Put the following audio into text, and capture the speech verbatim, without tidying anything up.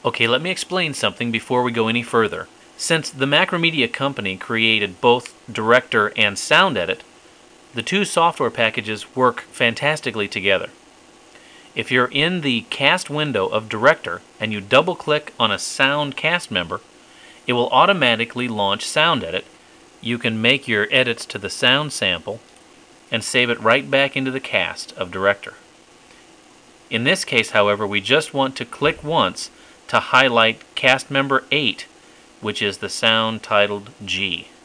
Okay, let me explain something before we go any further. Since the Macromedia company created both Director and SoundEdit, the two software packages work fantastically together. If you're in the cast window of Director and you double-click on a sound cast member, it will automatically launch SoundEdit. You can make your edits to the sound sample and save it right back into the cast of Director. In this case, however, we just want to click once to highlight cast member eight, which is the sound titled G.